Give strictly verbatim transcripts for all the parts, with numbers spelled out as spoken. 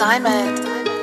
Entertainment.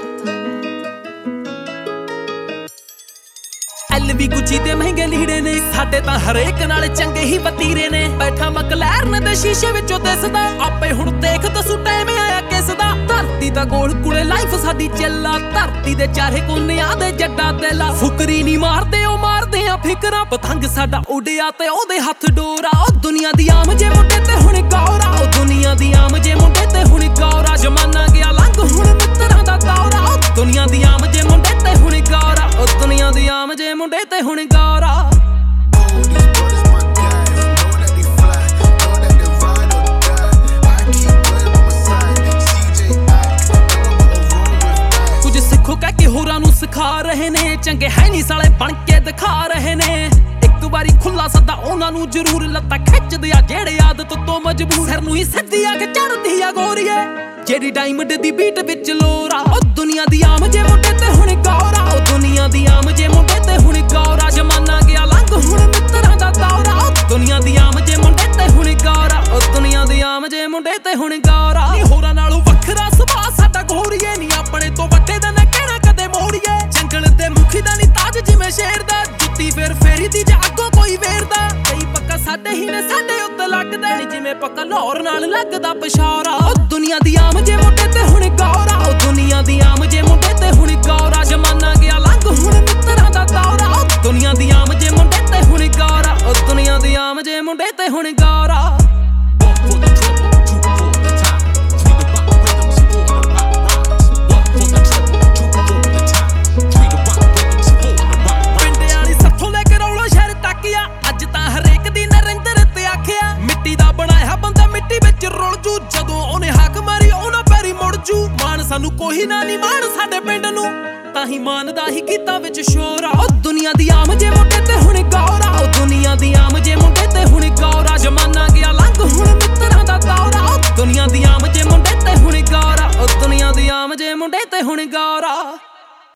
LV ਗੁੱਚੀ ਤੇ ਮਹਿੰਗੇ ਲੀੜੇ ਨੇ ਸਾਡੇ ਤਾਂ ਹਰੇਕ ਨਾਲ ਚੰਗੇ ਹੀ ਵਤੀਰੇ ਨੇ। ਬੈਠਾ ਮਕਲੈਰਨ ਦੇ ਸ਼ੀਸ਼ੇ ਵਿੱਚੋਂ ਦਿਸਦਾ ਆਪੇ ਹੁਣ ਦੇਖ ਦਸੂ ਟਾਈਮ ਆਇਆ ਕਿਸ ਦਾ। ਧਰਤੀ ਦਾ ਗੋਲ ਕੁੜੇ ਲਾਈਫ ਸਾਡੀ ਚੱਲਾ ਧਰਤੀ ਦੇ ਚਾਰੇ ਕੋਨਿਆਂ ਦੇ ਜੱਡਾ ਦਿਲਾ। ਫੁਕਰੀ ਨਹੀਂ ਮਾਰਦੇ ਉਹ ਮਾਰਦੇ ਆ ਫਿਕਰਾਂ ਪਤੰਗ ਸਾਡਾ ਉੱਡਿਆ ਤੇ ਉਹਦੇ ਹੱਥ ਡੋਰਾ। ਉਹ ਦੁਨੀਆ ਦੀ ਆਮ ਜੇ ਮੁੰਡੇ ਤੇ ਹੁਣ ਗੌਰਾ ਉਹ ਦੁਨੀਆ ਦੀ ਆਮ ਜੇ ਮੁੰਡੇ ਤੇ ਹੁਣ ਗੌਰਾ। ਜ਼ਮਾਨਾ ਗਿਆ ਲੰਘ ਹੁਣ ਮਿੱਤਰਾਂ ਦਾ ਦੌਰਾ। ਉਹ ਦੁਨੀਆ ਦੀ ਆਮ ਜੇ ਮੁੰਡੇ ਤੇ ਹੁਣ ਗੌਰਾ ਉਹ ਦੁਨੀਆ ਦੀ ਆਮ ਜੇ ਮੁੰਡੇ ਤੇ ਹੁਣ ਗੌਰਾ। ਕੁਝ ਸਿੱਖੋ ਕਹਿ ਕੇ ਹੋਰਾਂ ਨੂੰ ਸਿਖਾ ਰਹੇ ਨੇ ਚੰਗੇ ਹੈ ਨਹੀਂ ਸਾਲੇ ਬਣ ਕੇ ਦਿਖਾ ਰਹੇ ਨੇ। ਇੱਕ ਵਾਰੀ ਖੁੱਲਾ ਸੱਦਾ ਉਹਨਾਂ ਨੂੰ ਜ਼ਰੂਰ ਲੱਤਾਂ ਖਿੱਚਦੇ ਆ ਜਿਹੜੇ ਆਦਤ ਤੋਂ ਮਜਬੂਰ। ਸਿਰ ਨੂੰ ਹੀ ਸਿੱਧੀ ਆ ਕੇ ਚੜਦੀ ਆ ਗੋਰੀਏ ਜਿਹੜੀ ਡਾਇਮੰਡ ਦੀ ਬੀਟ ਵਿੱਚ ਲੋਰਾ। ਉਹ ਦੁਨੀਆ ਦੀ ਆਮ ਜੇ ਮੁੰਡੇ ਤੇ ਹੁਣ ਗੌਰਾ ਉਹ ਦੁਨੀਆ ਦੀ ਆਮ ਜੇ ਮੁੰਡੇ ਤੇ ਹੁਣ ਗੌਰਾ। ਜ਼ਮਾਨਾ ਗਿਆ ਲੰਘ ਹੁਣ ਮਿੱਤਰਾਂ ਦਾ ਦੌਰਾ। ਉਹ ਦੁਨੀਆ ਦੀ ਆਮ ਜੇ ਮੁੰਡੇ ਤੇ ਹੁਣ ਗੌਰਾ ਉਹ ਦੁਨੀਆ ਦੀ ਆਮ ਜੇ ਮੁੰਡੇ ਤੇ ਹੁਣ ਗੌਰਾ। ਨੀ ਹੋਰਾਂ ਨਾਲੋਂ ਵੱਖਰਾ ਸੁਭਾਅ ਸਾਡਾ ਗੋਰੀਏ ਨੀ ਆਪਣੇ ਤੋਂ ਵੱਡੇ ਦਾ ਨਾ ਕਹਿਣਾ ਕਦੇ ਮੋੜੀਏ। ਜੰਗਲ ਦੇ ਮੁਖੀ ਦਾ ਨੀ ਤਾਜ ਜਿਵੇਂ ਸ਼ੇਰ ਦਾ ਜੁੱਤੀ ਫੇਰ ਫੇਰੀ ਦੀ ਜੇ ਅੱਗੋਂ ਕੋਈ ਵੇਰਦਾ। ਕਈ ਪੱਕਾ ਸਾਡੇ ਹੀ ਨੇ ਸਾਡੇ ਉੱਤੇ ਲੱਗਦੇ ਨੀ ਜਿਵੇਂ ਪੱਕਾ ਲਾਹੌਰ ਨਾਲ ਲੱਗਦਾ ਪਸ਼ਾਰਾ। ਉਹ ਦੁਨੀਆ ਦੀ ਆਮ ਜੇ ਮੁੰਡੇ ਤੇ ਹੁਣ ਗੌਰਾ ਉਹ ਦੁਨੀਆ ਦੀ ਆਮ ਜੇ ਮੁੰਡੇ ਤੇ ਹੁਣ ਗੌਰਾ। ਜ਼ਮਾਨਾ ਗਿਆ ਲੰਘ ਹੁਣ ਮਿੱਤਰਾਂ ਦਾ ਦੌਰਾ। ਉਹ ਦੁਨੀਆ ਦੀ ਆਮ ਜੇ ਮੁੰਡੇ ਤੇ ਹੁਣ ਗੌਰਾ ਉਹ ਦੁਨੀਆ ਦੀ ਆਮ ਜੇ ਮੁੰਡੇ ਤੇ ਹੁਣ ਗੌਰਾ। ਪਿੰਡ ਵਾਲੀ ਸੱਥੋਂ ਲੈ ਕੇ ਰੌਲਾ ਸ਼ਹਿਰ ਤੱਕ ਆ ਅੱਜ ਤਾਂ ਹਰੇਕ ਦੀ ਨਰਿੰਦਰ ਤੇ ਆਖਿਆ। ਮਿੱਟੀ ਦਾ ਬਣਾਇਆ ਬੰਦਾ ਮਿੱਟੀ ਵਿੱਚ ਰੁਲ ਜੂ ਜਦੋਂ ਉਹਨੇ ਹੱਕ ਮਾਰੀ ਉਹਨਾਂ ਪੈਰੀ ਮੁੜ ਜੂ। ਮਾਣ ਸਾਨੂੰ ਕੋਈ ਨਾ ਨੀ ਮਾਣ ਸਾਡੇ ਪਿੰਡ ਨੂੰ ਤਾਂ ਹੀ ਮਾਨ ਦਾ ਹੀ ਕੀਤਾ ਵਿੱਚ ਸ਼ੋਰ ਆ। ਉਹ ਦੁਨੀਆ ਦੀ ਆਮ ਜੇ ਮੁੰਡੇ ਤੇ ਹੁਣ ਗੌਰਾ ਉਹ ਦੁਨੀਆ ਦੀ ਆਮ ਜੇ ਮੁੰਡੇ ਤੇ ਹੁਣ ਗੌਰਾ। ਜ਼ਮਾਨਾ ਗਿਆ ਲੰਘ ਹੁਣ ਮਿੱਤਰਾਂ ਦਾ ਦੌਰਾ। ਉਹ ਦੁਨੀਆ ਦੀ ਆਮ ਜੇ ਮੁੰਡੇ ਤੇ ਹੁਣ ਗੌਰਾ ਉਹ ਦੁਨੀਆ ਦੀ ਆਮ ਜੇ ਮੁੰਡੇ ਤੇ ਹੁਣ ਗੌਰਾ।